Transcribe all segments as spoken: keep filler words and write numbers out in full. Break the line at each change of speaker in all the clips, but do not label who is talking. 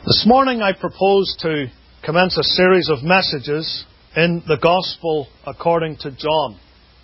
This morning I propose to commence a series of messages in the Gospel according to John.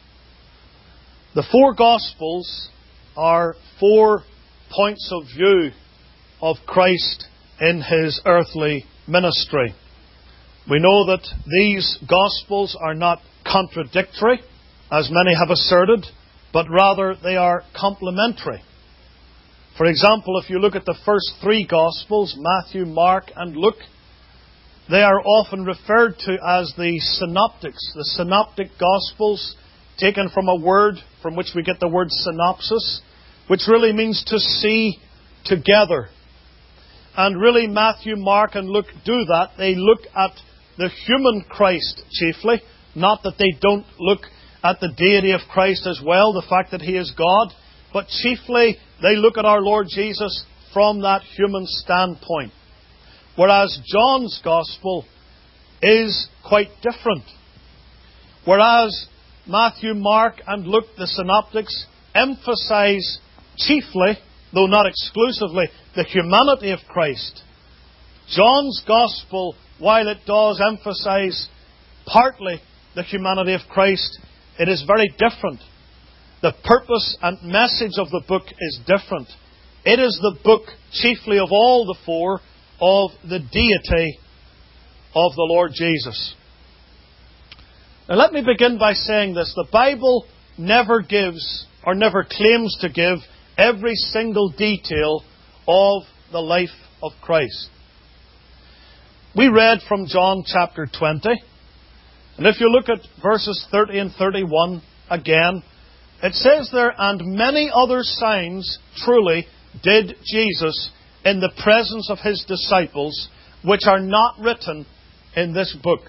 The four Gospels are four points of view of Christ in His earthly ministry. We know that these Gospels are not contradictory, as many have asserted, but rather they are complementary. For example, if you look at the first three Gospels, Matthew, Mark and Luke, they are often referred to as the synoptics, the synoptic Gospels, taken from a word from which we get the word synopsis, which really means to see together. And really Matthew, Mark and Luke do that. They look at the human Christ chiefly, not that they don't look at the deity of Christ as well, the fact that He is God, but chiefly they look at our Lord Jesus from that human standpoint. Whereas John's Gospel is quite different. Whereas Matthew, Mark and Luke, the synoptics, emphasize chiefly, though not exclusively, the humanity of Christ. John's Gospel, while it does emphasize partly the humanity of Christ, it is very different. The purpose and message of the book is different. It is the book, chiefly of all the four, of the deity of the Lord Jesus. Now let me begin by saying this. The Bible never gives, or never claims to give, every single detail of the life of Christ. We read from John chapter twenty, and if you look at verses thirty and thirty-one again, it says there, "And many other signs truly did Jesus in the presence of His disciples, which are not written in this book."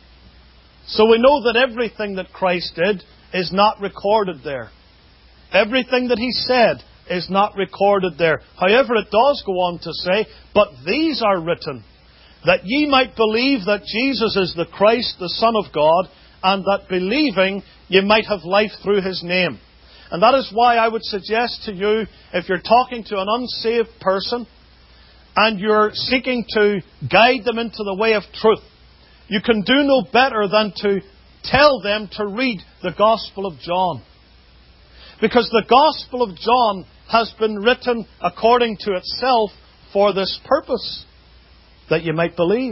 So we know that everything that Christ did is not recorded there. Everything that He said is not recorded there. However, it does go on to say, "But these are written, that ye might believe that Jesus is the Christ, the Son of God, and that believing ye might have life through His name." And that is why I would suggest to you, if you're talking to an unsaved person and you're seeking to guide them into the way of truth, you can do no better than to tell them to read the Gospel of John. Because the Gospel of John has been written according to itself for this purpose, that you might believe.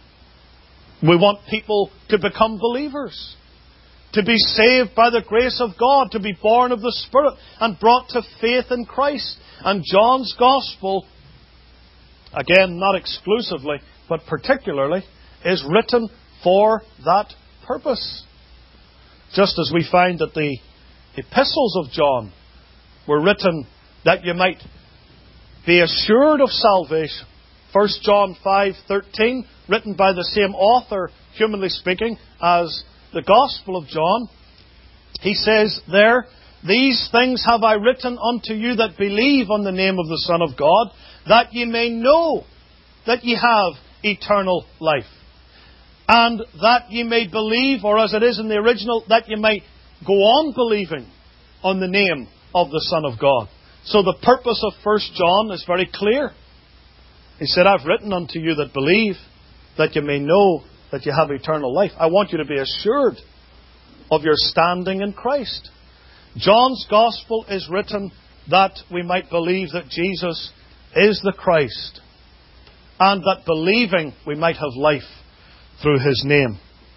We want people to become believers, to be saved by the grace of God, to be born of the Spirit and brought to faith in Christ. And John's Gospel, again, not exclusively, but particularly, is written for that purpose. Just as we find that the epistles of John were written that you might be assured of salvation. First John five thirteen, written by the same author, humanly speaking, as the Gospel of John. He says there, "These things have I written unto you that believe on the name of the Son of God, that ye may know that ye have eternal life. And that ye may believe," or as it is in the original, "that ye may go on believing on the name of the Son of God." So the purpose of First John is very clear. He said, "I've written unto you that believe, that you may know that you have eternal life." I want you to be assured of your standing in Christ. John's Gospel is written that we might believe that Jesus is the Christ, and that believing we might have life through His name.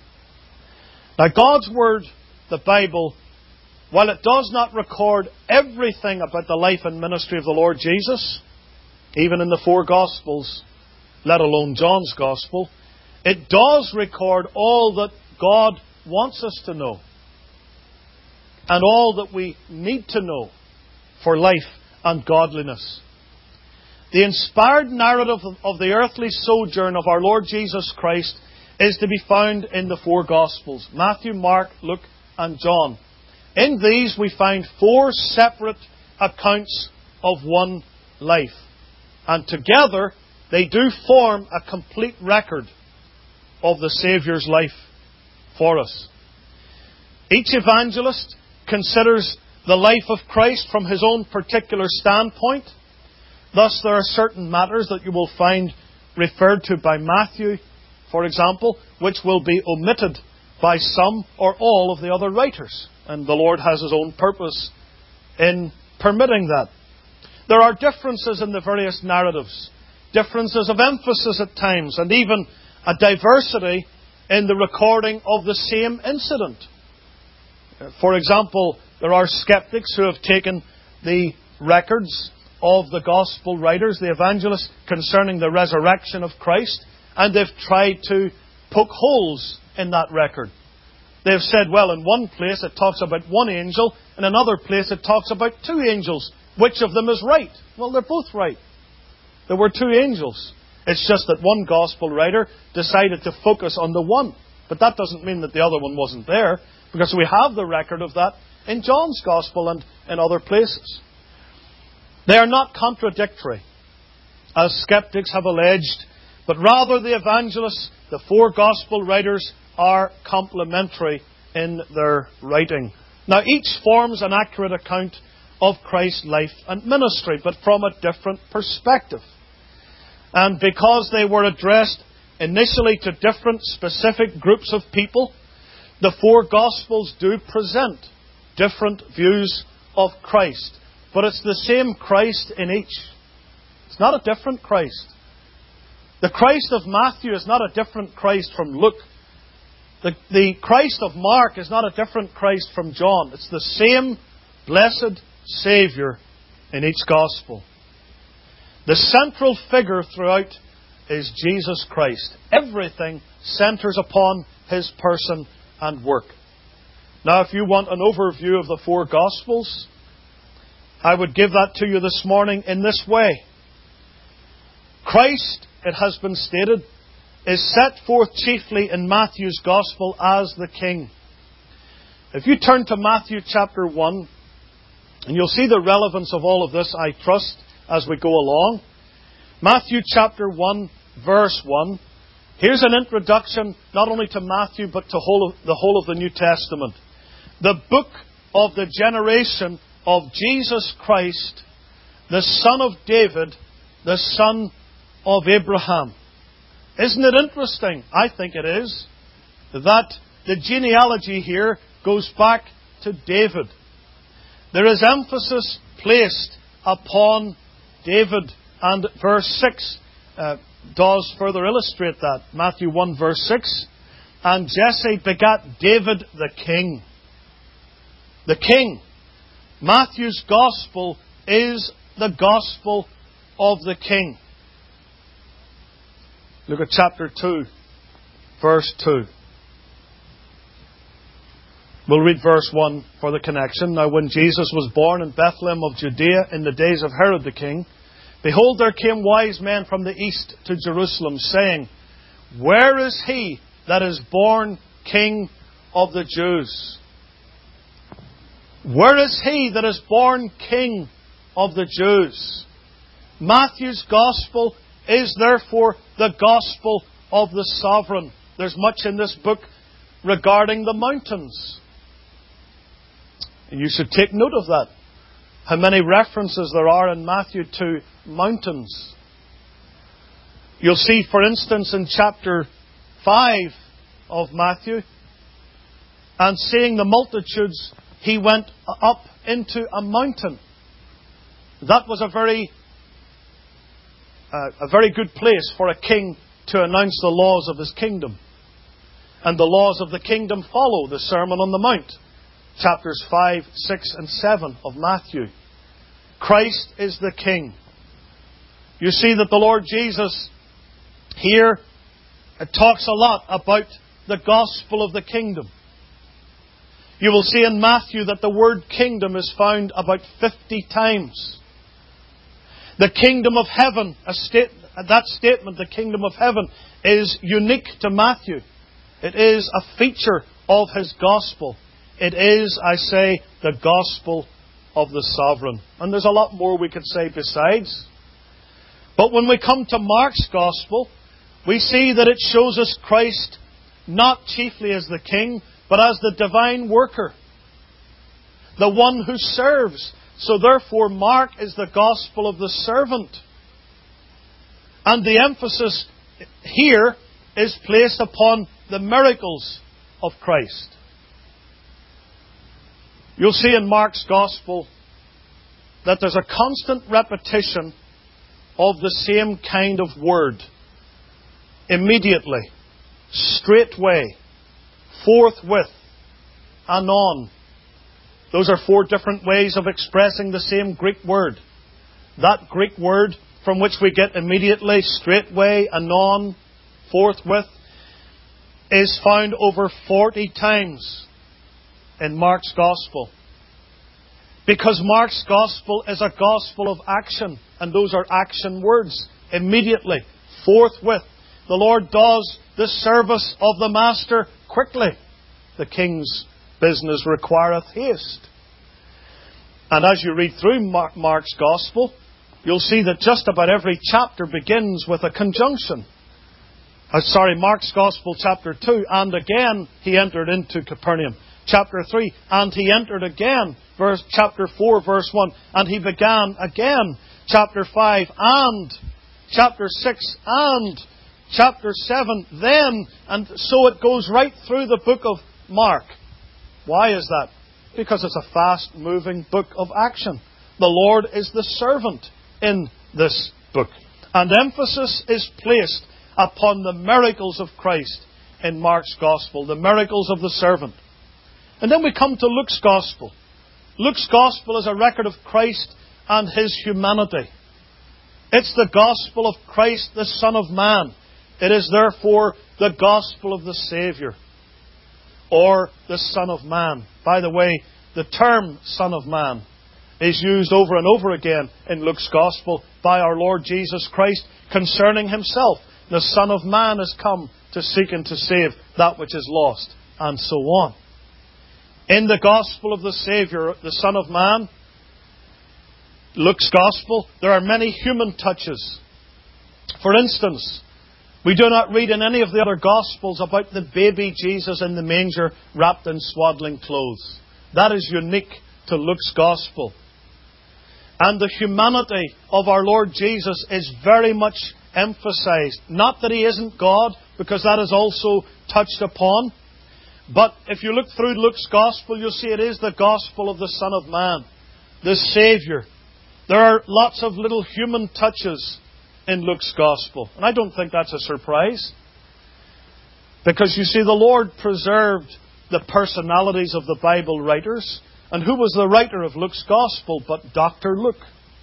Now God's Word, the Bible, while it does not record everything about the life and ministry of the Lord Jesus, even in the four Gospels, let alone John's Gospel, it does record all that God wants us to know, and all that we need to know for life and godliness. The inspired narrative of the earthly sojourn of our Lord Jesus Christ is to be found in the four Gospels: Matthew, Mark, Luke and John. In these we find four separate accounts of one life. And together they do form a complete record of the Saviour's life for us. Each evangelist considers the life of Christ from his own particular standpoint. Thus there are certain matters that you will find referred to by Matthew, for example, which will be omitted by some or all of the other writers. And the Lord has His own purpose in permitting that. There are differences in the various narratives, differences of emphasis at times, and even a diversity in the recording of the same incident. For example, there are skeptics who have taken the records of the Gospel writers, the evangelists, concerning the resurrection of Christ, and they've tried to poke holes in that record. They've said, well, in one place it talks about one angel, in another place it talks about two angels. Which of them is right? Well, they're both right. There were two angels. It's just that one Gospel writer decided to focus on the one. But that doesn't mean that the other one wasn't there, because we have the record of that in John's Gospel and in other places. They are not contradictory, as skeptics have alleged, but rather the evangelists, the four Gospel writers, are complementary in their writing. Now, each forms an accurate account of Christ's life and ministry, but from a different perspective. And because they were addressed initially to different specific groups of people, the four Gospels do present different views of Christ. But it's the same Christ in each. It's not a different Christ. The Christ of Matthew is not a different Christ from Luke. The, the Christ of Mark is not a different Christ from John. It's the same blessed Saviour in each Gospel. The central figure throughout is Jesus Christ. Everything centres upon His person and work. Now, if you want an overview of the four Gospels, I would give that to you this morning in this way. Christ, it has been stated, is set forth chiefly in Matthew's Gospel as the King. If you turn to Matthew chapter one, and you'll see the relevance of all of this, I trust, as we go along. Matthew chapter one, verse one. Here's an introduction not only to Matthew, but to whole of, the whole of the New Testament. The book of the generation of Jesus Christ, the son of David, the son of Abraham. Isn't it interesting? I think it is. That the genealogy here goes back to David. There is emphasis placed upon David, and verse six uh, does further illustrate that. Matthew one, verse six. And Jesse begat David the king. The king. Matthew's Gospel is the Gospel of the King. Look at chapter two, verse two. We'll read verse one for the connection. Now when Jesus was born in Bethlehem of Judea in the days of Herod the king, behold, there came wise men from the east to Jerusalem, saying, Where is he that is born King of the Jews? Where is he that is born King of the Jews? Matthew's Gospel is therefore the Gospel of the sovereign. There's much in this book regarding the mountains. And you should take note of that. How many references there are in Matthew to mountains. You'll see, for instance, in chapter five of Matthew, and seeing the multitudes, he went up into a mountain. That was a very, uh, a very good place for a king to announce the laws of his kingdom. And the laws of the kingdom follow the Sermon on the Mount, chapters five, six, and seven of Matthew. Christ is the King. You see that the Lord Jesus here talks a lot about the gospel of the kingdom. You will see in Matthew that the word kingdom is found about fifty times. The kingdom of heaven, a state, that statement, the kingdom of heaven, is unique to Matthew. It is a feature of his gospel. It is, I say, the gospel of the sovereign. And there's a lot more we could say besides. But when we come to Mark's gospel, we see that it shows us Christ not chiefly as the king, but as the divine worker, the one who serves. So therefore, Mark is the gospel of the servant. And the emphasis here is placed upon the miracles of Christ. You'll see in Mark's Gospel that there's a constant repetition of the same kind of word. Immediately, straightway, forthwith, anon. Those are four different ways of expressing the same Greek word. That Greek word from which we get immediately, straightway, anon, forthwith, is found over forty times in Mark's Gospel. Because Mark's Gospel is a Gospel of action, and those are action words. Immediately, forthwith. The Lord does the service of the Master quickly. The King's business requireth haste. And as you read through Mark, Mark's Gospel, you'll see that just about every chapter begins with a conjunction. Uh, sorry, Mark's Gospel, chapter two, and again he entered into Capernaum. Chapter three, and he entered again. Verse, chapter four, verse one, and he began again. Chapter five, and. Chapter six, and. Chapter seven, then. And so it goes right through the book of Mark. Why is that? Because it's a fast-moving book of action. The Lord is the servant in this book. And emphasis is placed upon the miracles of Christ in Mark's Gospel, the miracles of the servant. And then we come to Luke's Gospel. Luke's Gospel is a record of Christ and His humanity. It's the Gospel of Christ, the Son of Man. It is therefore the Gospel of the Saviour, or the Son of Man. By the way, the term Son of Man is used over and over again in Luke's Gospel by our Lord Jesus Christ concerning Himself. The Son of Man is come to seek and to save that which is lost, and so on. In the Gospel of the Saviour, the Son of Man, Luke's Gospel, there are many human touches. For instance, we do not read in any of the other Gospels about the baby Jesus in the manger wrapped in swaddling clothes. That is unique to Luke's Gospel. And the humanity of our Lord Jesus is very much emphasized. Not that He isn't God, because that is also touched upon. But if you look through Luke's Gospel, you'll see it is the Gospel of the Son of Man, the Saviour. There are lots of little human touches in Luke's Gospel. And I don't think that's a surprise. Because you see, the Lord preserved the personalities of the Bible writers. And who was the writer of Luke's Gospel but Doctor Luke?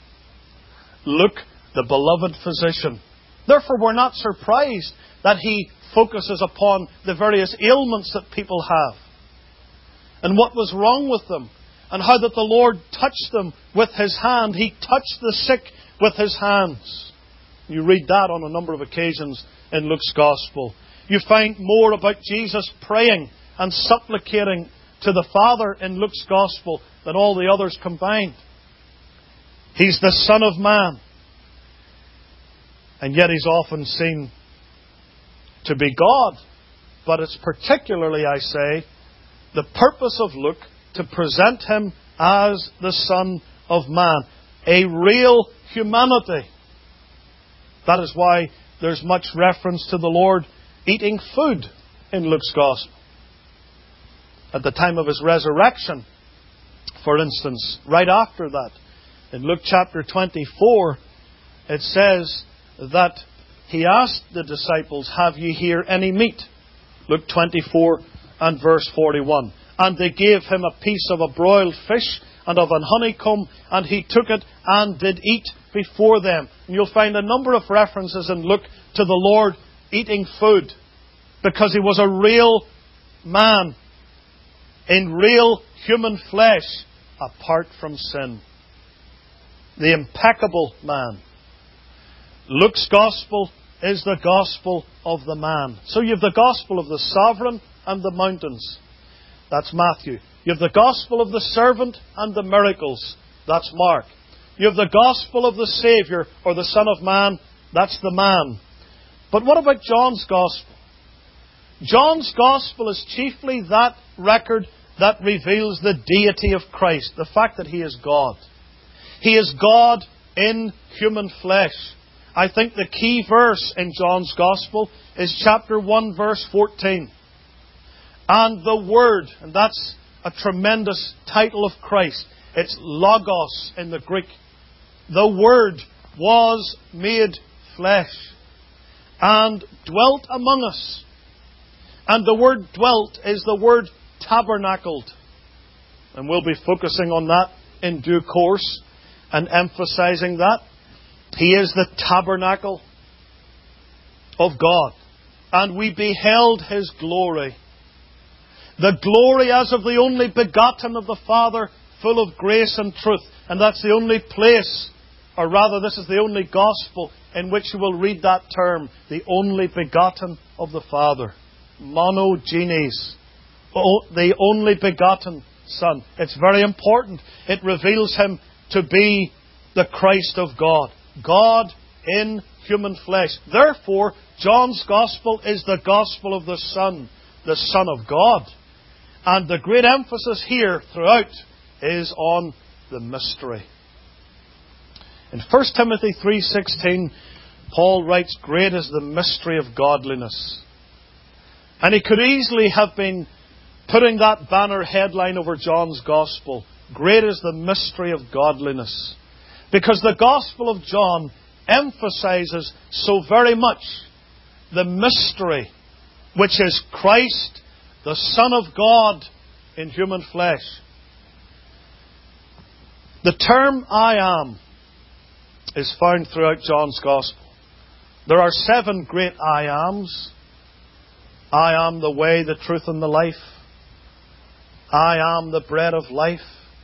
Luke, the beloved physician. Therefore, we're not surprised that he focuses upon the various ailments that people have, and what was wrong with them, and how that the Lord touched them with His hand. He touched the sick with His hands. You read that on a number of occasions in Luke's Gospel. You find more about Jesus praying and supplicating to the Father in Luke's Gospel than all the others combined. He's the Son of Man. And yet He's often seen to be God. But it's particularly, I say, the purpose of Luke to present Him as the Son of Man. A real humanity. That is why there's much reference to the Lord eating food in Luke's Gospel. At the time of His resurrection, for instance, right after that, in Luke chapter twenty-four, it says that He asked the disciples, "Have ye here any meat?" Luke twenty-four and verse forty-one. And they gave Him a piece of a broiled fish and of an honeycomb, and He took it and did eat before them. And you'll find a number of references in Luke to the Lord eating food, because He was a real man in real human flesh, apart from sin. The impeccable man. Luke's Gospel is the Gospel of the man. So you have the Gospel of the sovereign and the mountains. That's Matthew. You have the Gospel of the servant and the miracles. That's Mark. You have the Gospel of the Saviour, or the Son of Man. That's the man. But what about John's Gospel? John's Gospel is chiefly that record that reveals the deity of Christ, the fact that He is God. He is God in human flesh. I think the key verse in John's Gospel is chapter one, verse fourteen. And the Word, and that's a tremendous title of Christ. It's Logos in the Greek. The Word was made flesh and dwelt among us. And the word dwelt is the word tabernacled. And we'll be focusing on that in due course and emphasizing that. He is the tabernacle of God. And we beheld His glory. The glory as of the only begotten of the Father, full of grace and truth. And that's the only place, or rather this is the only gospel in which you will read that term. The only begotten of the Father. Monogenes. The only begotten Son. It's very important. It reveals Him to be the Christ of God. God in human flesh. Therefore, John's Gospel is the Gospel of the Son. The Son of God. And the great emphasis here throughout is on the mystery. In First Timothy three sixteen, Paul writes, "Great is the mystery of godliness." And he could easily have been putting that banner headline over John's Gospel. Great is the mystery of godliness. Because the Gospel of John emphasizes so very much the mystery, which is Christ, the Son of God in human flesh. The term I am is found throughout John's Gospel. There are seven great I ams. I am the way, the truth, and the life. I am the bread of life.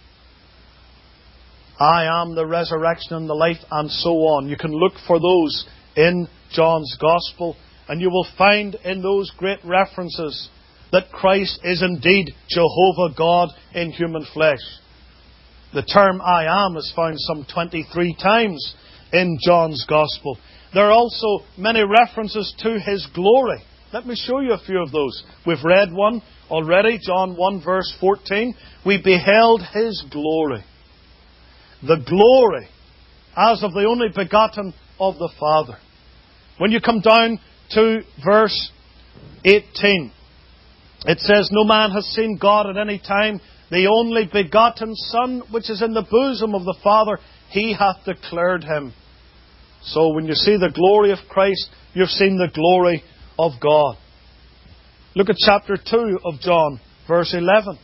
I am the resurrection and the life, and so on. You can look for those in John's Gospel, and you will find in those great references that Christ is indeed Jehovah God in human flesh. The term I am is found some twenty-three times in John's Gospel. There are also many references to His glory. Let me show you a few of those. We've read one already, John one verse fourteen. We beheld His glory. The glory as of the only begotten of the Father. When you come down to verse eighteen, it says, "No man has seen God at any time. The only begotten Son, which is in the bosom of the Father, He hath declared Him." So when you see the glory of Christ, you've seen the glory of God. Look at chapter two of John, verse eleven.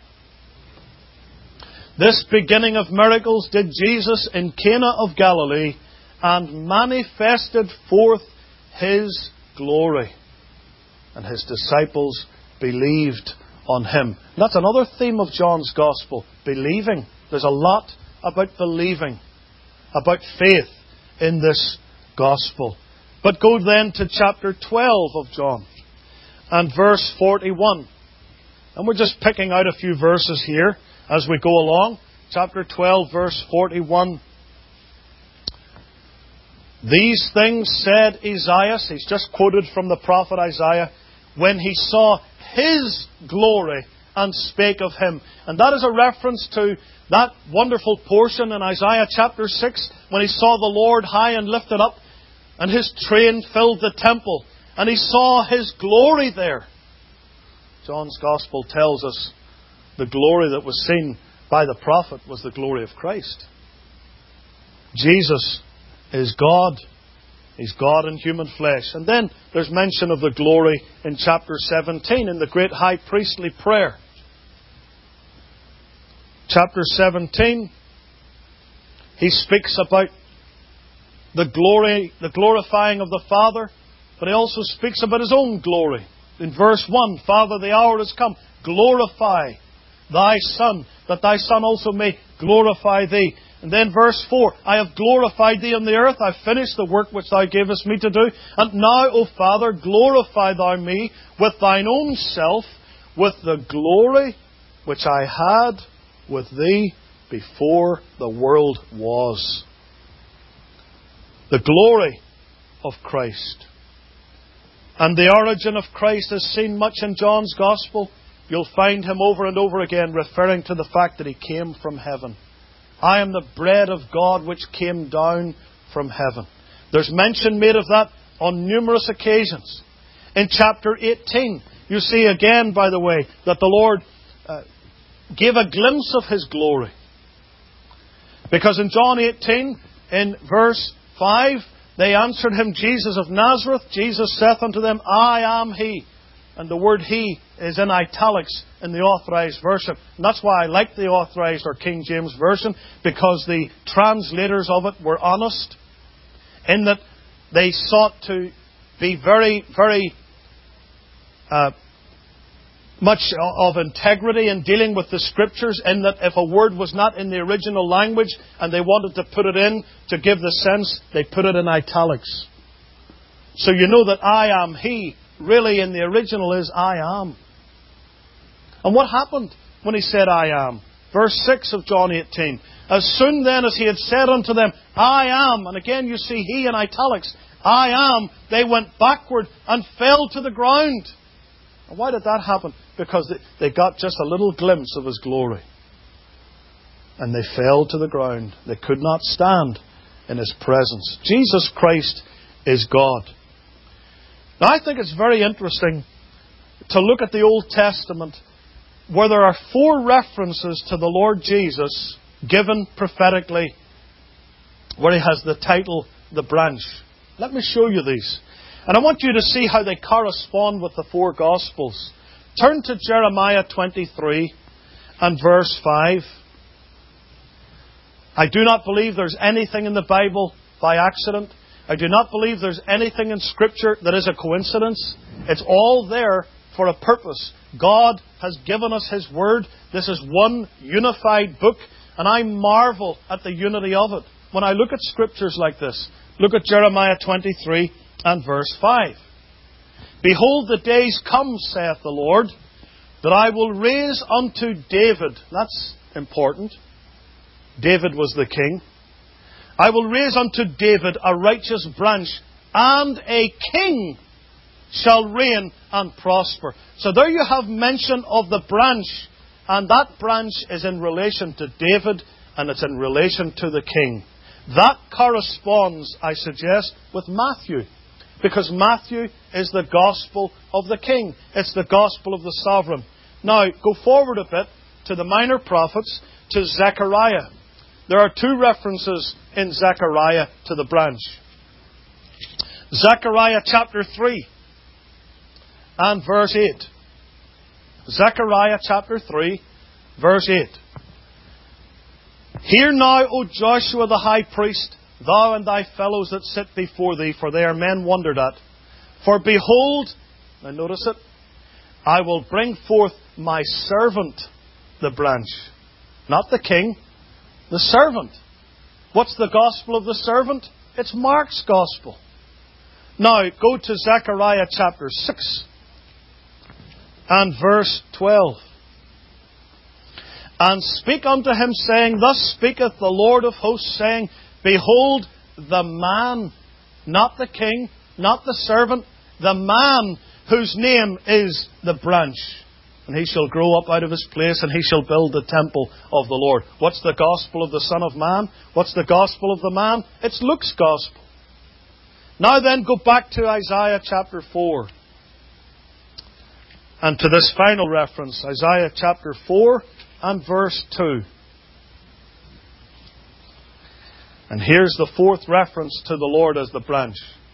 "This beginning of miracles did Jesus in Cana of Galilee, and manifested forth His glory. And His disciples believed on Him." And that's another theme of John's Gospel. Believing. There's a lot about believing, about faith in this Gospel. But go then to chapter twelve of John and verse forty-one. And we're just picking out a few verses here as we go along. Chapter twelve, verse forty-one. "These things said Isaiah," he's just quoted from the prophet Isaiah, "when he saw His glory and spake of Him." And that is a reference to that wonderful portion in Isaiah chapter six, when he saw the Lord high and lifted up, and His train filled the temple, and he saw His glory there. John's Gospel tells us the glory that was seen by the prophet was the glory of Christ. Jesus is God. He's God in human flesh. And then there's mention of the glory in chapter seventeen in the great high priestly prayer. Chapter seventeen, he speaks about the glory, the glorifying of the Father, but he also speaks about His own glory. In verse one, "Father, the hour is come. Glorify Thy Son, that Thy Son also may glorify Thee." And then verse four, "I have glorified Thee on the earth. I have finished the work which Thou gavest me to do. And now, O Father, glorify Thou me with Thine own self, with the glory which I had with Thee before the world was." The glory of Christ. And the origin of Christ is seen much in John's Gospel. You'll find Him over and over again referring to the fact that He came from heaven. "I am the bread of God which came down from heaven." There's mention made of that on numerous occasions. In chapter eighteen, you see again, by the way, that the Lord uh, gave a glimpse of His glory. Because in John eighteen, in verse five, they answered Him, Jesus of Nazareth. Jesus saith unto them, I am He. And the word He is in italics in the Authorized Version. And that's why I like the Authorized or King James Version, because the translators of it were honest, in that they sought to be very, very uh, much of integrity in dealing with the Scriptures, in that if a word was not in the original language and they wanted to put it in to give the sense, they put it in italics. So you know that I am He really in the original is I am. And what happened when He said I am? Verse six of John eighteen. As soon then as He had said unto them, I am, and again you see He in italics, I am, they went backward and fell to the ground. And why did that happen? Because they got just a little glimpse of His glory. And they fell to the ground. They could not stand in His presence. Jesus Christ is God. Now I think it's very interesting to look at the Old Testament where there are four references to the Lord Jesus given prophetically, where He has the title, the branch. Let me show you these. And I want you to see how they correspond with the four Gospels. Turn to Jeremiah twenty-three and verse five. I do not believe there's anything in the Bible by accident. I do not believe there's anything in Scripture that is a coincidence. It's all there for a purpose. God has given us His Word. This is one unified book, and I marvel at the unity of it. When I look at Scriptures like this, look at Jeremiah twenty-three and verse five. Behold, the days come, saith the Lord, that I will raise unto David. That's important. David was the king. I will raise unto David a righteous branch, and a king shall reign and prosper. So there you have mention of the branch, and that branch is in relation to David, and it's in relation to the king. That corresponds, I suggest, with Matthew, because Matthew is the gospel of the king. It's the gospel of the sovereign. Now, go forward a bit to the minor prophets, to Zechariah. There are two references in Zechariah to the branch. Zechariah chapter three and verse eight. Zechariah chapter three, verse eight. Hear now, O Joshua the high priest, thou and thy fellows that sit before thee, for they are men wondered at. For behold, now notice it, I will bring forth my servant, the branch. Not the king, the servant. What's the gospel of the servant? It's Mark's gospel. Now, go to Zechariah chapter six and verse twelve. And speak unto him, saying, Thus speaketh the Lord of hosts, saying, Behold, the man, not the king, not the servant, the man whose name is the branch. And he shall grow up out of his place, and he shall build the temple of the Lord. What's the gospel of the Son of Man? What's the gospel of the man? It's Luke's gospel. Now then, go back to Isaiah chapter four. And to this final reference, Isaiah chapter four and verse two. And here's the fourth reference to the Lord as the branch.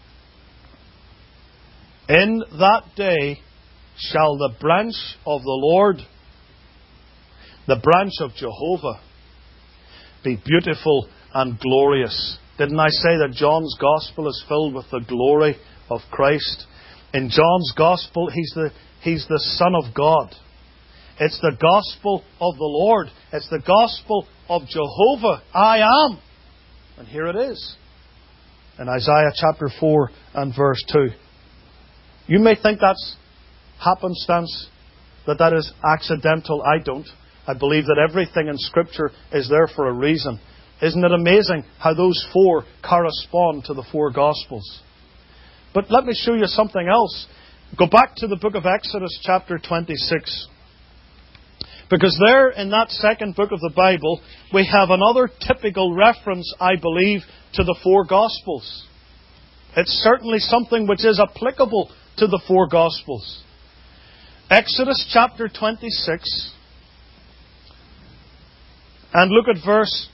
In that day shall the branch of the Lord, the branch of Jehovah, be beautiful and glorious. Didn't I say that John's Gospel is filled with the glory of Christ? In John's Gospel, he's the, he's the Son of God. It's the Gospel of the Lord. It's the Gospel of Jehovah. I am. And here it is. In Isaiah chapter four and verse two. You may think that's happenstance, that that is accidental. I don't. I believe that everything in Scripture is there for a reason. Isn't it amazing how those four correspond to the four Gospels? But let me show you something else. Go back to the book of Exodus chapter twenty-six. Because there in that second book of the Bible, we have another typical reference, I believe, to the four Gospels. It's certainly something which is applicable to the four Gospels. Exodus chapter twenty-six. And look at verse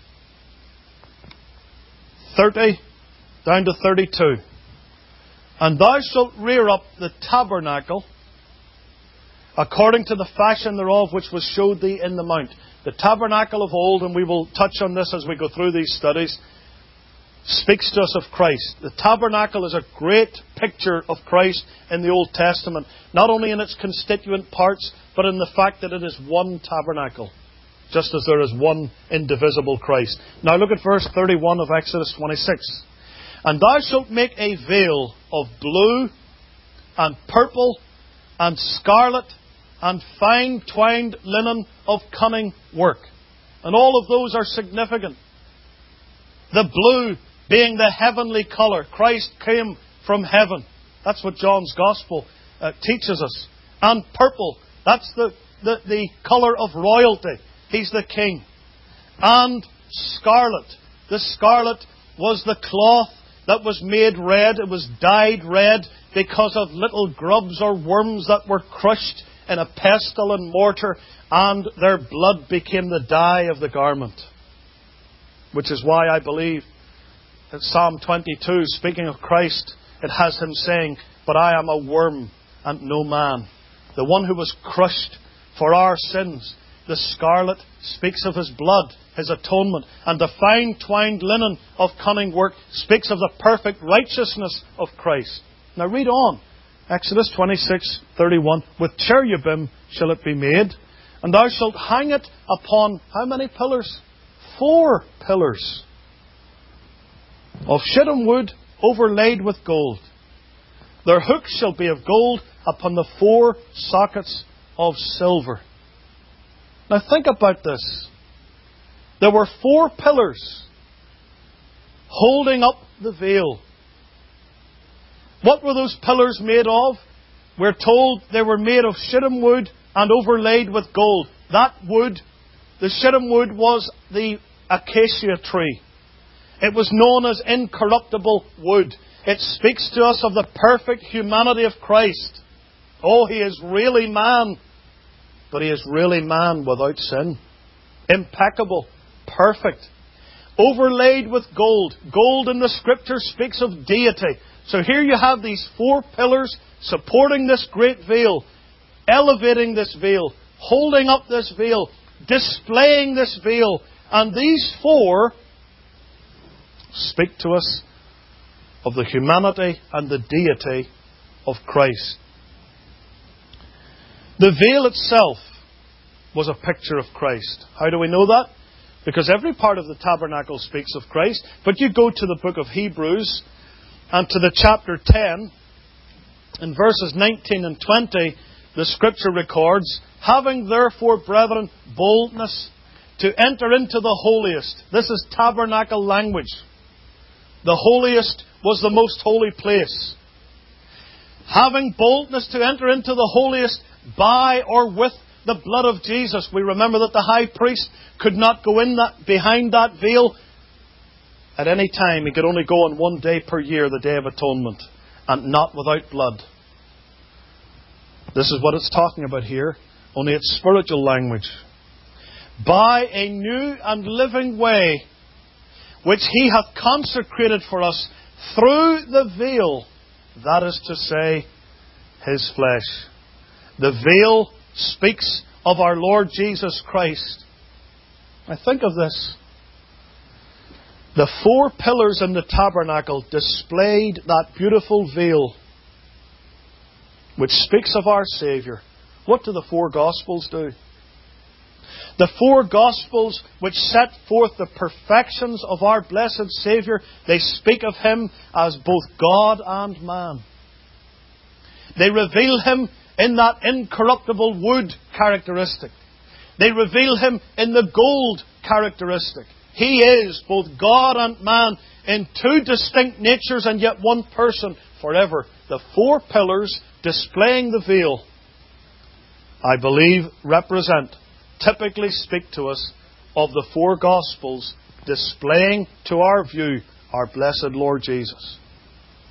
thirty down to thirty-two. And thou shalt rear up the tabernacle according to the fashion thereof which was showed thee in the mount. The tabernacle of old, and we will touch on this as we go through these studies, speaks to us of Christ. The tabernacle is a great picture of Christ in the Old Testament, not only in its constituent parts, but in the fact that it is one tabernacle, just as there is one indivisible Christ. Now look at verse thirty-one of Exodus twenty-six. And thou shalt make a veil of blue and purple and scarlet and fine twined linen of cunning work. And all of those are significant. The blue being the heavenly colour. Christ came from heaven. That's what John's Gospel uh, teaches us. And purple, that's the, the, the colour of royalty. He's the king. And scarlet. The scarlet was the cloth that was made red. It was dyed red because of little grubs or worms that were crushed in a pestle and mortar, and their blood became the dye of the garment. Which is why I believe that Psalm twenty-two, speaking of Christ, it has him saying, "But I am a worm and no man." The one who was crushed for our sins. The scarlet speaks of His blood, His atonement. And the fine twined linen of cunning work speaks of the perfect righteousness of Christ. Now read on. Exodus twenty-six thirty-one. With cherubim shall it be made, and thou shalt hang it upon how many pillars? Four pillars of shittim wood overlaid with gold. Their hooks shall be of gold upon the four sockets of silver. Now think about this. There were four pillars holding up the veil. What were those pillars made of? We're told they were made of shittim wood and overlaid with gold. That wood, the shittim wood, was the acacia tree. It was known as incorruptible wood. It speaks to us of the perfect humanity of Christ. Oh, He is really man, but He is really man without sin. Impeccable, perfect. Overlaid with gold. Gold in the Scripture speaks of deity. So here you have these four pillars supporting this great veil, elevating this veil, holding up this veil, displaying this veil. And these four speak to us of the humanity and the deity of Christ. The veil itself was a picture of Christ. How do we know that? Because every part of the tabernacle speaks of Christ. But you go to the book of Hebrews and to the chapter ten, in verses nineteen and twenty, the Scripture records, "Having therefore, brethren, boldness to enter into the holiest." This is tabernacle language. The holiest was the most holy place. "Having boldness to enter into the holiest by or with the blood of Jesus." We remember that the high priest could not go in that behind that veil at any time. He could only go on one day per year, the Day of Atonement, and not without blood. This is what it's talking about here, only it's spiritual language. "By a new and living way, which He hath consecrated for us through the veil, that is to say, His flesh." The veil speaks of our Lord Jesus Christ. Now think of this. The four pillars in the tabernacle displayed that beautiful veil which speaks of our Saviour. What do the four Gospels do? The four Gospels which set forth the perfections of our blessed Saviour, they speak of Him as both God and man. They reveal Him in that incorruptible wood characteristic. They reveal Him in the gold characteristic. He is both God and man in two distinct natures and yet one person forever. The four pillars displaying the veil, I believe, represent, typically speak to us of the four Gospels displaying to our view our blessed Lord Jesus.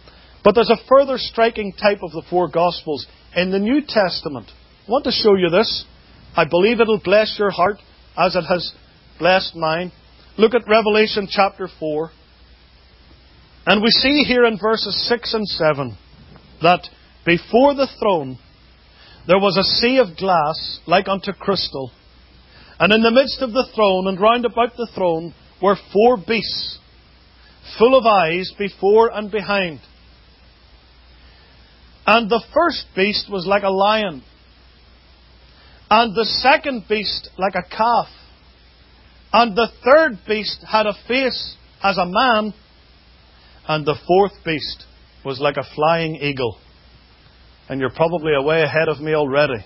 But there's a further striking type of the four Gospels in the New Testament. I want to show you this. I believe it'll bless your heart as it has blessed mine. Look at Revelation chapter four. And we see here in verses six and seven that before the throne there was a sea of glass like unto crystal. And in the midst of the throne and round about the throne were four beasts, full of eyes before and behind. And the first beast was like a lion, and the second beast like a calf, and the third beast had a face as a man, and the fourth beast was like a flying eagle. And you're probably way ahead of me already.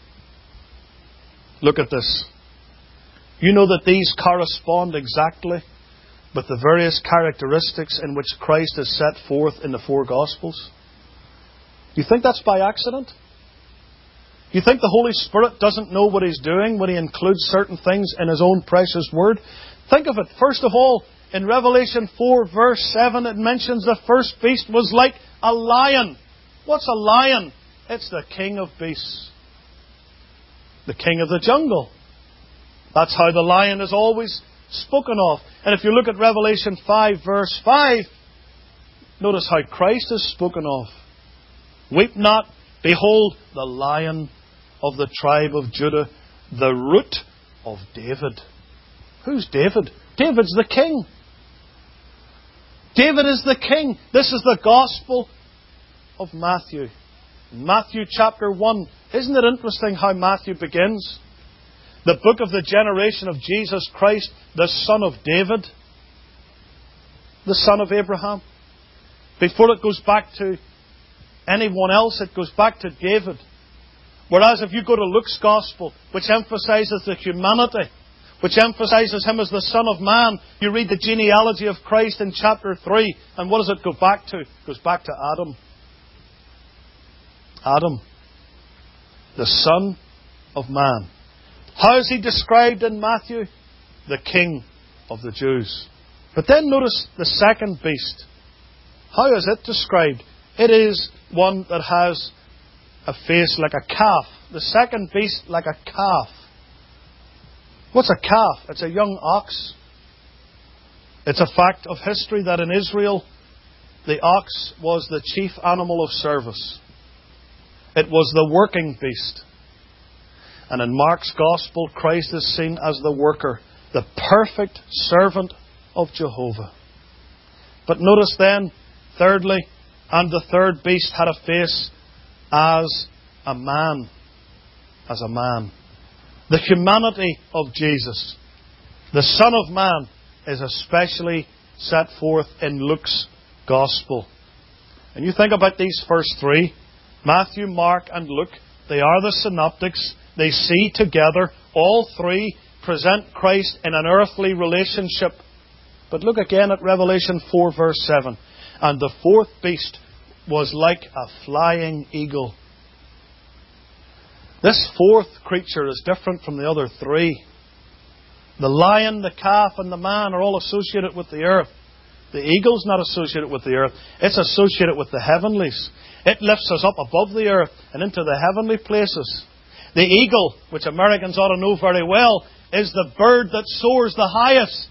Look at this. You know that these correspond exactly with the various characteristics in which Christ is set forth in the four Gospels. You think that's by accident? You think the Holy Spirit doesn't know what He's doing when He includes certain things in His own precious Word? Think of it. First of all, in Revelation four verse seven, it mentions the first beast was like a lion. What's a lion? It's the king of beasts. The king of the jungle. That's how the lion is always spoken of. And if you look at Revelation five verse five, notice how Christ is spoken of. Weep not, behold the Lion of the tribe of Judah, the root of David. Who's David? David's the king. David is the king. This is the Gospel of Matthew. Matthew chapter one. Isn't it interesting how Matthew begins? The book of the generation of Jesus Christ, the son of David, the son of Abraham. Before it goes back to anyone else, it goes back to David. Whereas if you go to Luke's Gospel, which emphasizes the humanity, which emphasizes Him as the Son of Man, you read the genealogy of Christ in chapter three, and what does it go back to? It goes back to Adam. Adam, the Son of Man. How is He described in Matthew? The King of the Jews. But then notice the second beast. How is it described? It is one that has a face like a calf. The second beast like a calf. What's a calf? It's a young ox. It's a fact of history that in Israel, the ox was the chief animal of service. It was the working beast. And in Mark's Gospel, Christ is seen as the worker, the perfect servant of Jehovah. But notice then, thirdly, and the third beast had a face as a man. As a man. The humanity of Jesus, the Son of Man, is especially set forth in Luke's Gospel. And you think about these first three, Matthew, Mark and Luke, they are the synoptics. They see together, all three present Christ in an earthly relationship. But look again at Revelation four verse seven. And the fourth beast was like a flying eagle. This fourth creature is different from the other three. The lion, the calf and the man are all associated with the earth. The eagle's not associated with the earth. It's associated with the heavenlies. It lifts us up above the earth and into the heavenly places. The eagle, which Americans ought to know very well, is the bird that soars the highest.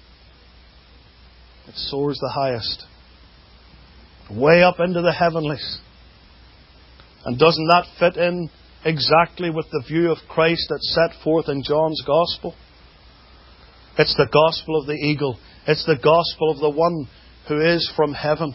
It soars the highest. Way up into the heavenlies. And doesn't that fit in exactly with the view of Christ that's set forth in John's Gospel? It's the gospel of the eagle. It's the gospel of the one who is from heaven,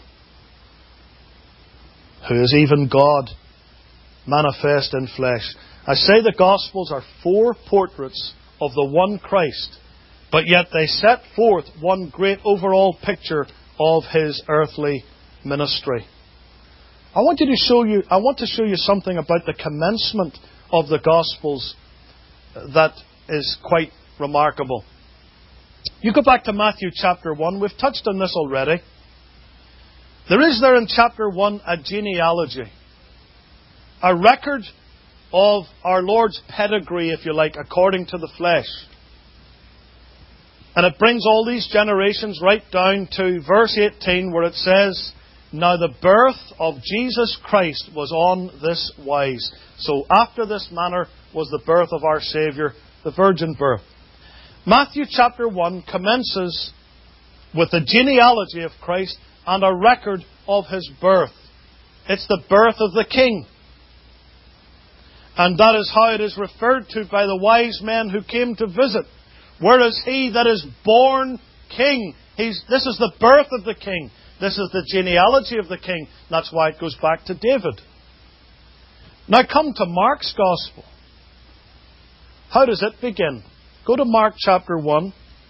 who is even God, manifest in flesh. I say the Gospels are four portraits of the one Christ, but yet they set forth one great overall picture of His earthly ministry. I want you to show you, I want to show you something about the commencement of the Gospels that is quite remarkable. You go back to Matthew chapter one. We've touched on this already. There is there in chapter one a genealogy, a record of our Lord's pedigree, if you like, according to the flesh. And it brings all these generations right down to verse eighteen, where it says, Now the birth of Jesus Christ was on this wise. So after this manner was the birth of our Saviour, the virgin birth. Matthew chapter one commences with the genealogy of Christ and a record of His birth. It's the birth of the King. And that is how it is referred to by the wise men who came to visit. Where is He that is born King? He's, this is the birth of the King. This is the genealogy of the King. That's why it goes back to David. Now come to Mark's Gospel. How does it begin? Go to Mark chapter one.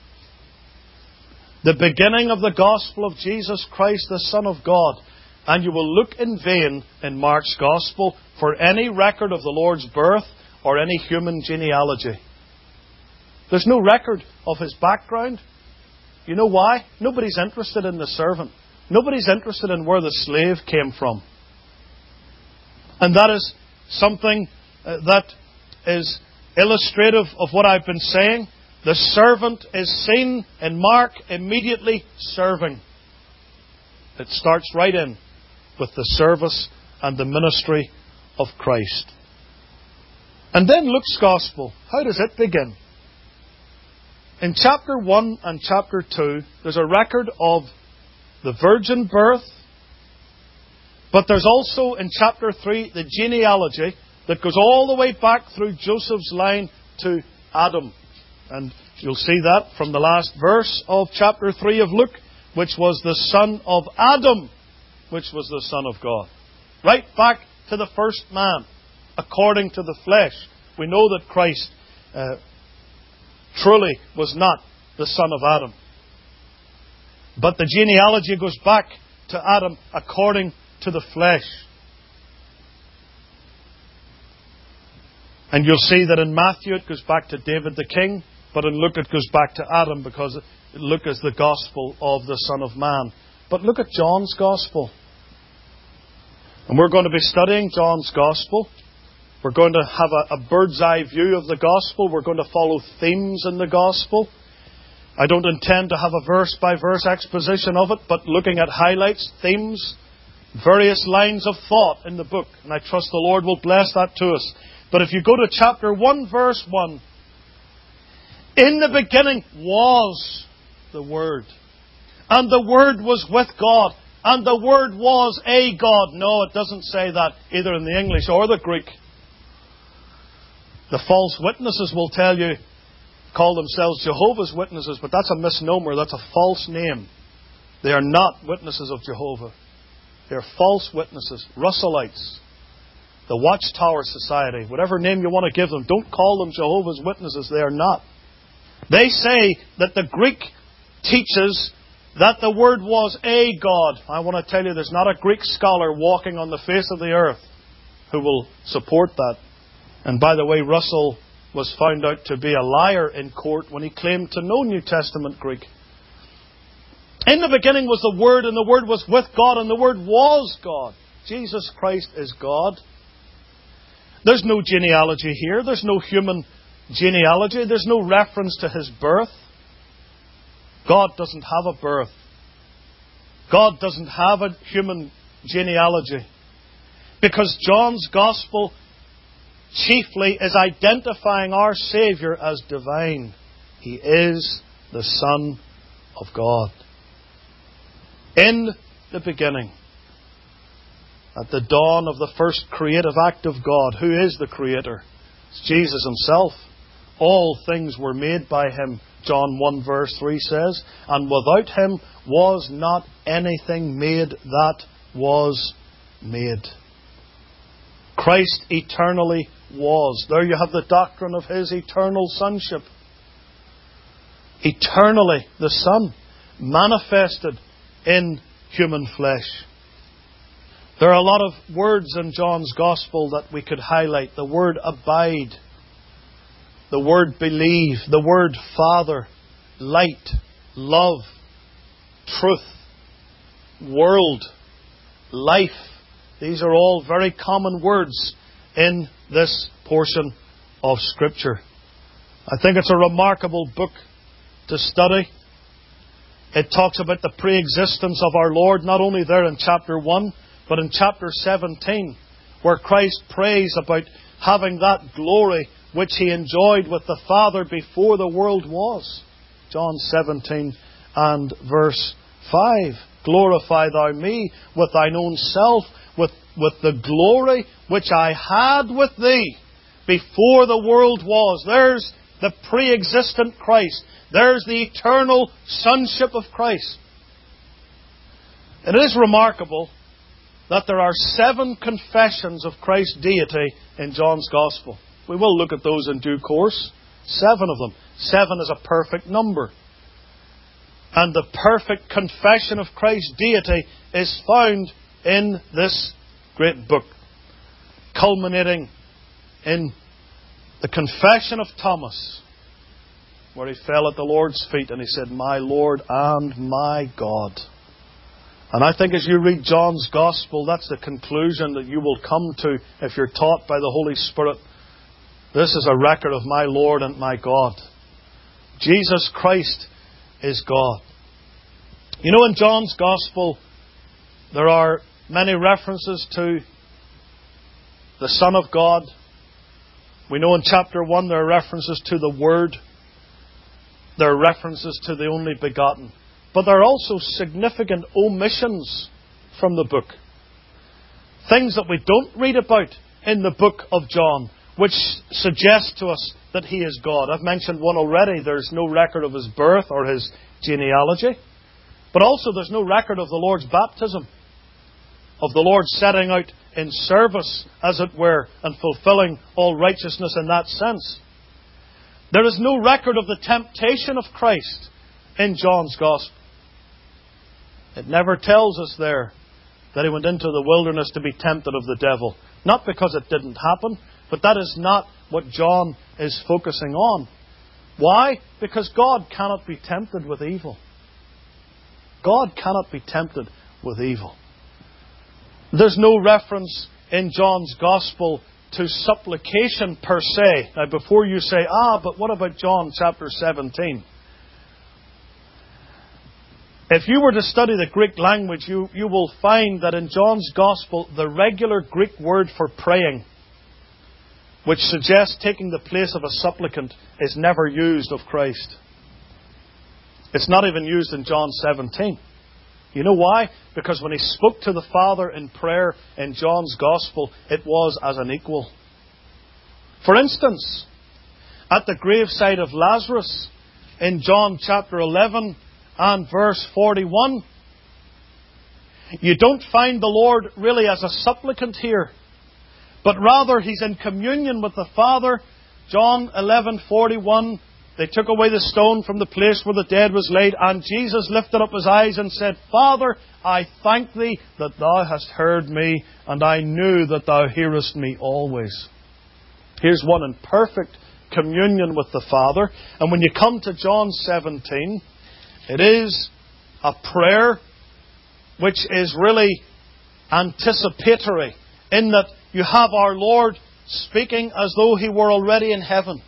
The beginning of the Gospel of Jesus Christ, the Son of God. And you will look in vain in Mark's Gospel for any record of the Lord's birth or any human genealogy. There's no record of His background. You know why? Nobody's interested in the servant. Nobody's interested in where the slave came from. And that is something uh, that is illustrative of what I've been saying. The servant is seen in Mark immediately serving. It starts right in with the service and the ministry of Christ. And then Luke's Gospel. How does it begin? In chapter one and chapter two, there's a record of the virgin birth, but there's also in chapter three the genealogy that goes all the way back through Joseph's line to Adam. And you'll see that from the last verse of chapter three of Luke, which was the son of Adam, which was the Son of God. Right back to the first man, according to the flesh. We know that Christ uh, truly was not the son of Adam. But the genealogy goes back to Adam according to the flesh. And you'll see that in Matthew it goes back to David the king, but in Luke it goes back to Adam because Luke is the gospel of the Son of Man. But look at John's Gospel. And we're going to be studying John's Gospel. We're going to have a, a bird's eye view of the Gospel. We're going to follow themes in the Gospel. I don't intend to have a verse-by-verse exposition of it, but looking at highlights, themes, various lines of thought in the book. And I trust the Lord will bless that to us. But if you go to chapter one, verse one, in the beginning was the Word. And the Word was with God. And the Word was a God. No, it doesn't say that either in the English or the Greek. The false witnesses will tell you, call themselves Jehovah's Witnesses, but that's a misnomer. That's a false name. They are not witnesses of Jehovah. They are false witnesses. Russellites. The Watchtower Society. Whatever name you want to give them. Don't call them Jehovah's Witnesses. They are not. They say that the Greek teaches that the Word was a God. I want to tell you, there's not a Greek scholar walking on the face of the earth who will support that. And by the way, Russell was found out to be a liar in court when he claimed to know New Testament Greek. In the beginning was the Word, and the Word was with God, and the Word was God. Jesus Christ is God. There's no genealogy here. There's no human genealogy. There's no reference to His birth. God doesn't have a birth. God doesn't have a human genealogy. Because John's Gospel chiefly is identifying our Saviour as divine. He is the Son of God. In the beginning, at the dawn of the first creative act of God, who is the Creator? It's Jesus Himself. All things were made by Him, John one verse three says, and without Him was not anything made that was made. Christ eternally was. There you have the doctrine of His eternal sonship. Eternally, the Son, manifested in human flesh. There are a lot of words in John's Gospel that we could highlight. The word abide, the word believe, the word Father, light, love, truth, world, life. These are all very common words in this portion of Scripture. I think it's a remarkable book to study. It talks about the pre-existence of our Lord, not only there in chapter one, but in chapter seventeen, where Christ prays about having that glory which He enjoyed with the Father before the world was. John seventeen and verse five. Glorify thou me with thine own self, with, with the glory which I had with thee before the world was. There's the pre-existent Christ. There's the eternal sonship of Christ. It is remarkable that there are seven confessions of Christ's deity in John's Gospel. We will look at those in due course. Seven of them. Seven is a perfect number. And the perfect confession of Christ's deity is found in this great book, culminating in the confession of Thomas, where he fell at the Lord's feet and he said, "My Lord and my God." And I think as you read John's Gospel, that's the conclusion that you will come to if you're taught by the Holy Spirit. This is a record of my Lord and my God. Jesus Christ is God. You know, in John's Gospel, there are many references to the Son of God. We know in chapter one there are references to the Word. There are references to the only begotten. But there are also significant omissions from the book. Things that we don't read about in the book of John, which suggest to us that He is God. I've mentioned one already. There's no record of His birth or His genealogy. But also there's no record of the Lord's baptism, of the Lord setting out in service, as it were, and fulfilling all righteousness in that sense. There is no record of the temptation of Christ in John's Gospel. It never tells us there that He went into the wilderness to be tempted of the devil. Not because it didn't happen, but that is not what John is focusing on. Why? Because God cannot be tempted with evil. God cannot be tempted with evil. There's no reference in John's Gospel to supplication per se. Now, before you say, ah, but what about John chapter seventeen? If you were to study the Greek language, you, you will find that in John's Gospel, the regular Greek word for praying, which suggests taking the place of a supplicant, is never used of Christ. It's not even used in John seventeen. You know why? Because when He spoke to the Father in prayer in John's Gospel, it was as an equal. For instance, at the graveside of Lazarus in John chapter eleven and verse forty-one, you don't find the Lord really as a supplicant here, but rather He's in communion with the Father. John eleven forty-one, they took away the stone from the place where the dead was laid, and Jesus lifted up His eyes and said, "Father, I thank Thee that Thou hast heard me, and I knew that Thou hearest me always." Here's one in perfect communion with the Father. And when you come to John seventeen, it is a prayer which is really anticipatory, in that you have our Lord speaking as though He were already in heaven.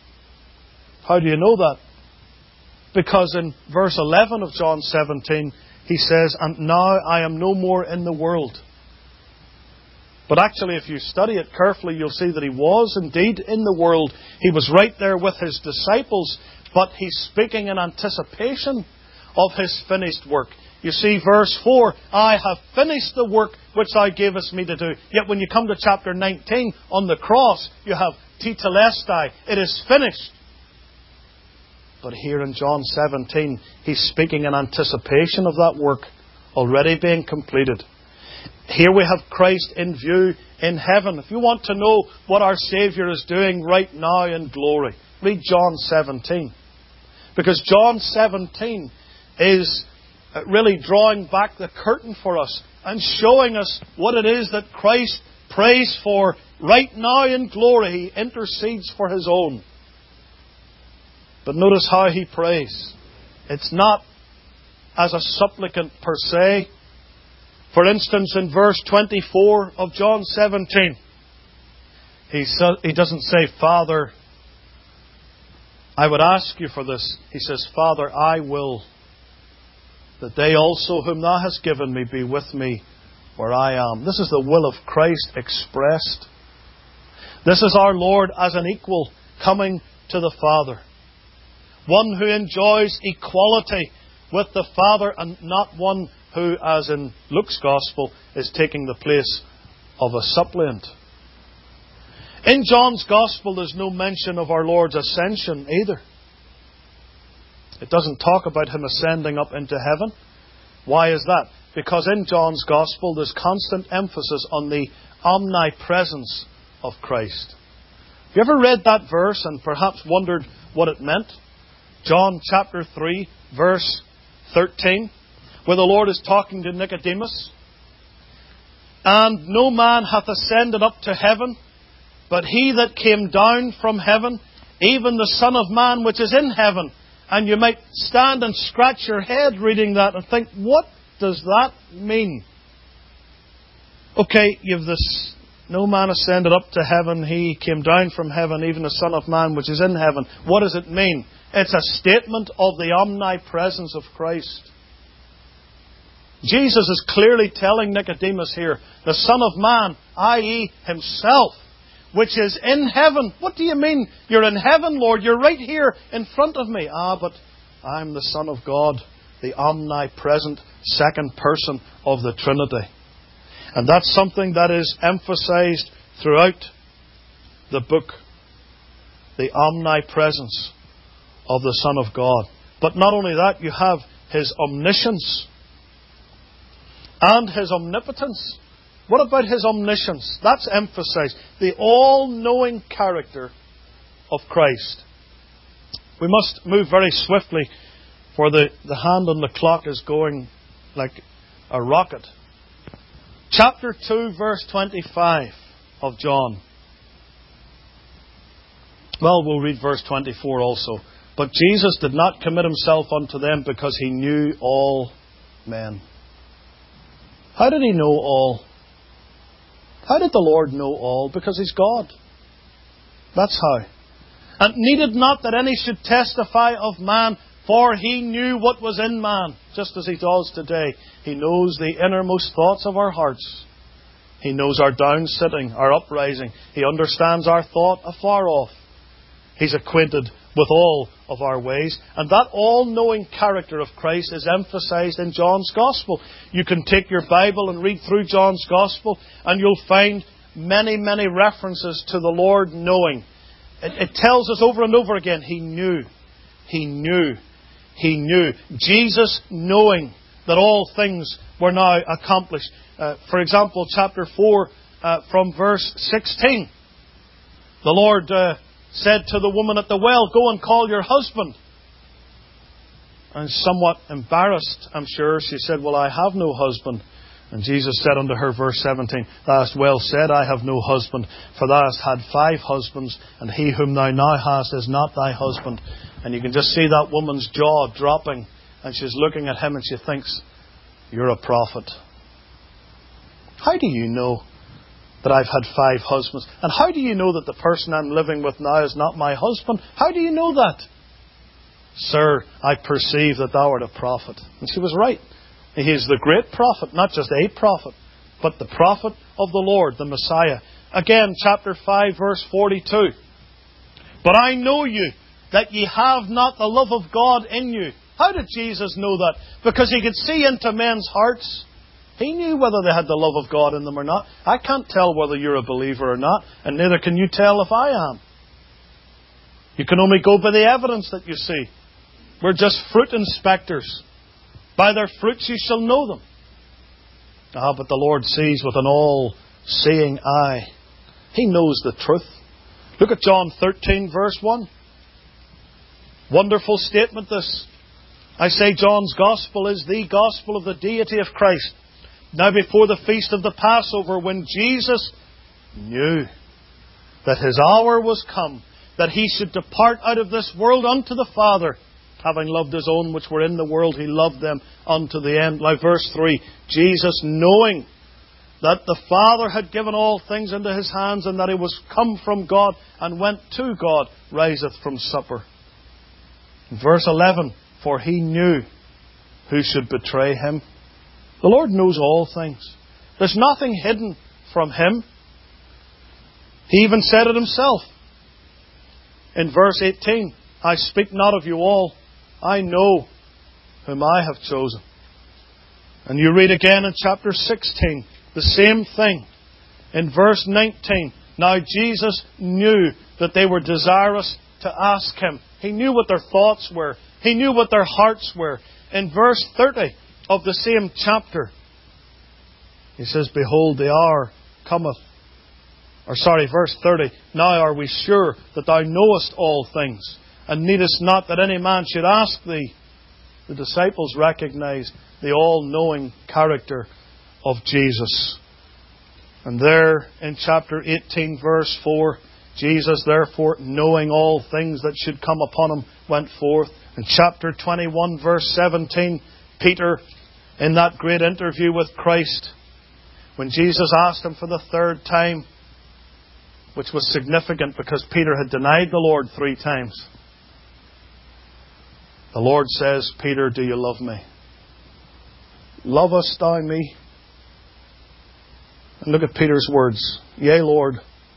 How do you know that? Because in verse eleven of John seventeen, He says, "And now I am no more in the world." But actually, if you study it carefully, you'll see that He was indeed in the world. He was right there with His disciples, but He's speaking in anticipation of His finished work. You see, verse four, "I have finished the work which Thou gavest me to do." Yet when you come to chapter nineteen, on the cross, you have tetelestai. It is finished. But here in John seventeen, He's speaking in anticipation of that work already being completed. Here we have Christ in view in heaven. If you want to know what our Saviour is doing right now in glory, read John seventeen. Because John seventeen is really drawing back the curtain for us and showing us what it is that Christ prays for right now in glory. He intercedes for His own. But notice how He prays. It's not as a supplicant per se. For instance, in verse twenty-four of John seventeen, he, so, he doesn't say, "Father, I would ask You for this." He says, "Father, I will that they also whom thou hast given me be with me where I am. This is the will of Christ expressed. This is our Lord as an equal coming to the Father. One who enjoys equality with the Father, and not one who, as in Luke's Gospel, is taking the place of a suppliant. In John's Gospel there's no mention of our Lord's ascension either. It doesn't talk about Him ascending up into heaven. Why is that? Because in John's Gospel there's constant emphasis on the omnipresence of Christ. Have you ever read that verse and perhaps wondered what it meant? John chapter three, verse thirteen, where the Lord is talking to Nicodemus. And no man hath ascended up to heaven, but He that came down from heaven, even the Son of Man which is in heaven. And you might stand and scratch your head reading that and think, what does that mean? Okay, you've this, no man ascended up to heaven, He came down from heaven, even the Son of Man which is in heaven. What does it mean? It's a statement of the omnipresence of Christ. Jesus is clearly telling Nicodemus here, the Son of Man, that is Himself, which is in heaven. What do you mean? You're in heaven, Lord. You're right here in front of me. Ah, but I'm the Son of God, the omnipresent second person of the Trinity. And that's something that is emphasized throughout the book. The omnipresence of the Son of God. But not only that, you have His omniscience and His omnipotence. What about His omniscience? That's emphasized. The all-knowing character of Christ. We must move very swiftly, for the, the hand on the clock is going like a rocket. Chapter two, verse twenty-five of John. Well, we'll read verse twenty-four also. But Jesus did not commit Himself unto them, because He knew all men. How did He know all? How did the Lord know all? Because He's God. That's how. And needed not that any should testify of man, for He knew what was in man, just as He does today. He knows the innermost thoughts of our hearts. He knows our down-sitting, our uprising. He understands our thought afar off. He's acquainted with all of our ways. And that all-knowing character of Christ is emphasized in John's Gospel. You can take your Bible and read through John's Gospel, and you'll find many, many references to the Lord knowing. It, it tells us over and over again, He knew. He knew. He knew. Jesus knowing that all things were now accomplished. Uh, for example, chapter four, uh, from verse sixteen. The Lord uh, said to the woman at the well, go and call your husband. And somewhat embarrassed, I'm sure, she said, well, I have no husband. And Jesus said unto her, verse seventeen, thou hast well said, I have no husband, for thou hast had five husbands, and he whom thou now hast is not thy husband. And you can just see that woman's jaw dropping, and she's looking at him and she thinks, you're a prophet. How do you know that I've had five husbands? And how do you know that the person I'm living with now is not my husband? How do you know that? Sir, I perceive that thou art a prophet. And she was right. He is the great prophet, not just a prophet, but the prophet of the Lord, the Messiah. Again, chapter five, verse forty-two. But I know you, that ye have not the love of God in you. How did Jesus know that? Because He could see into men's hearts. He knew whether they had the love of God in them or not. I can't tell whether you're a believer or not, and neither can you tell if I am. You can only go by the evidence that you see. We're just fruit inspectors. By their fruits you shall know them. Ah, but the Lord sees with an all-seeing eye. He knows the truth. Look at John thirteen, verse one. Wonderful statement this. I say John's Gospel is the Gospel of the deity of Christ. Now before the feast of the Passover, when Jesus knew that His hour was come, that He should depart out of this world unto the Father, having loved His own which were in the world, He loved them unto the end. Now verse three, Jesus knowing that the Father had given all things into His hands, and that He was come from God and went to God, riseth from supper. Verse eleven, for He knew who should betray Him. The Lord knows all things. There's nothing hidden from Him. He even said it Himself. In verse eighteen, I speak not of you all. I know whom I have chosen. And you read again in chapter sixteen, the same thing. In verse nineteen, now Jesus knew that they were desirous to ask Him. He knew what their thoughts were. He knew what their hearts were. In verse thirty of the same chapter, He says, behold, the hour cometh. Or sorry, verse thirty, now are we sure that Thou knowest all things, and needest not that any man should ask Thee. The disciples recognized the all-knowing character of Jesus. And there in chapter eighteen, verse four, Jesus, therefore, knowing all things that should come upon Him, went forth. In chapter twenty-one, verse seventeen, Peter, in that great interview with Christ, when Jesus asked him for the third time, which was significant because Peter had denied the Lord three times, the Lord says, Peter, do you love me? Lovest thou me? And look at Peter's words. Yea, Lord,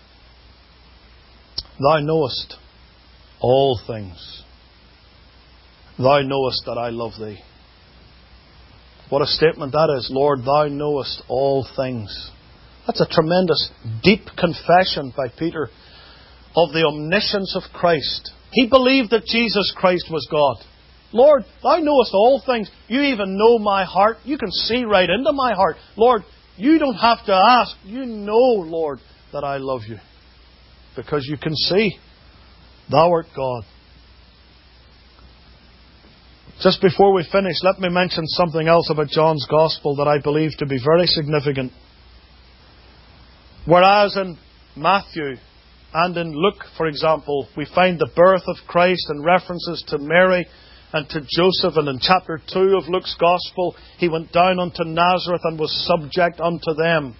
Thou knowest all things. Thou knowest that I love Thee. What a statement that is. Lord, Thou knowest all things. That's a tremendous, deep confession by Peter of the omniscience of Christ. He believed that Jesus Christ was God. Lord, Thou knowest all things. You even know my heart. You can see right into my heart. Lord, you don't have to ask. You know, Lord, that I love you. Because you can see. Thou art God. Just before we finish, let me mention something else about John's Gospel that I believe to be very significant. Whereas in Matthew and in Luke, for example, we find the birth of Christ and references to Mary and to Joseph, and in chapter two of Luke's Gospel, He went down unto Nazareth and was subject unto them.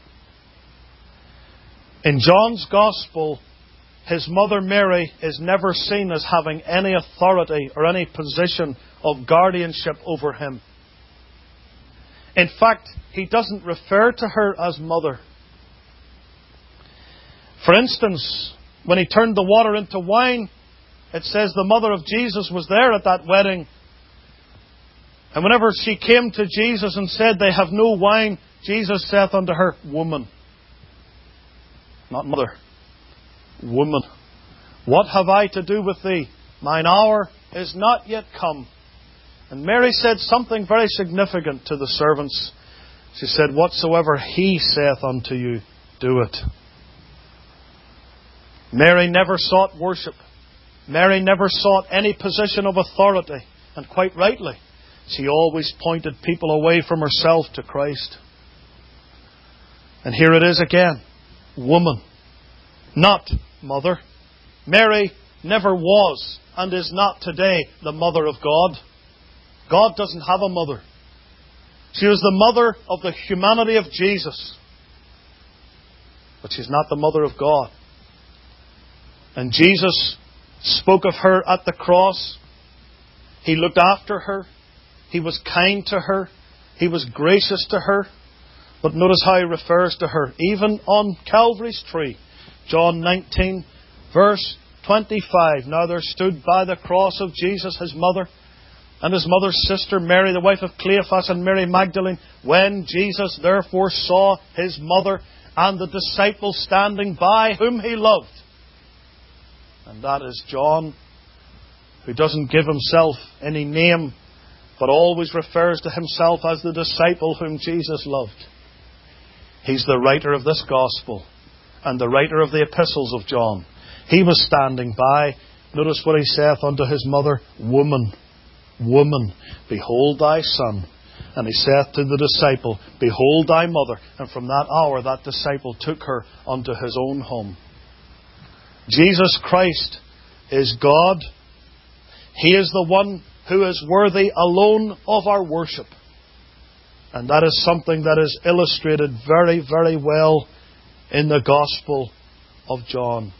In John's Gospel, His mother Mary is never seen as having any authority or any position of guardianship over Him. In fact, he doesn't refer to her as mother. For instance, when He turned the water into wine, it says the mother of Jesus was there at that wedding. And whenever she came to Jesus and said, they have no wine, Jesus saith unto her, woman. Not mother. Woman. What have I to do with thee? Mine hour is not yet come. And Mary said something very significant to the servants. She said, whatsoever He saith unto you, do it. Mary never sought worship. Mary never sought any position of authority. And quite rightly, she always pointed people away from herself to Christ. And here it is again. Woman. Not mother. Mary never was and is not today the mother of God. God doesn't have a mother. She was the mother of the humanity of Jesus. But she's not the mother of God. And Jesus spoke of her at the cross. He looked after her. He was kind to her. He was gracious to her. But notice how He refers to her, even on Calvary's tree. John nineteen, verse twenty-five. Now there stood by the cross of Jesus His mother, and His mother's sister Mary, the wife of Cleophas, and Mary Magdalene. When Jesus therefore saw His mother and the disciple standing by, whom He loved, and that is John, who doesn't give himself any name, but always refers to himself as the disciple whom Jesus loved. He's the writer of this Gospel and the writer of the epistles of John. He was standing by. Notice what He saith unto His mother, woman, woman, behold thy son. And He saith to the disciple, behold thy mother. And from that hour that disciple took her unto his own home. Jesus Christ is God. He is the one who is worthy alone of our worship. And that is something that is illustrated very, very well in the Gospel of John.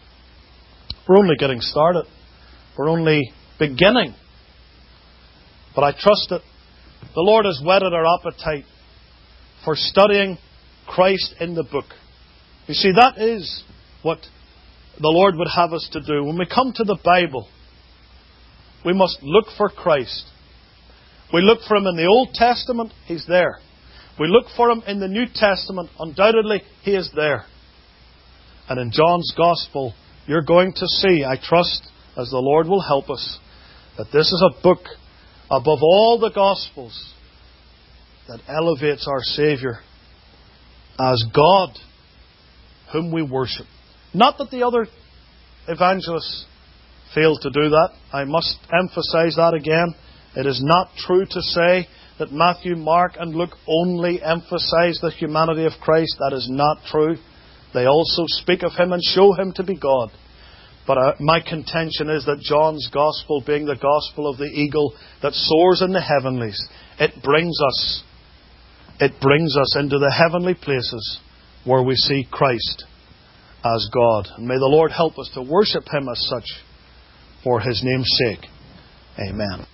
We're only getting started. We're only beginning But I trust that the Lord has whetted our appetite for studying Christ in the book. You see, that is what the Lord would have us to do. When we come to the Bible, we must look for Christ. We look for Him in the Old Testament, He's there. We look for Him in the New Testament, undoubtedly He is there. And in John's Gospel, you're going to see, I trust, as the Lord will help us, that this is a book above all the Gospels that elevates our Saviour as God, whom we worship. Not that the other evangelists failed to do that. I must emphasize that again. It is not true to say that Matthew, Mark and Luke only emphasize the humanity of Christ. That is not true. They also speak of Him and show Him to be God. But uh, my contention is that John's Gospel, being the Gospel of the eagle that soars in the heavenlies, it brings us, it brings us into the heavenly places where we see Christ as God. And may the Lord help us to worship Him as such for His name's sake. Amen.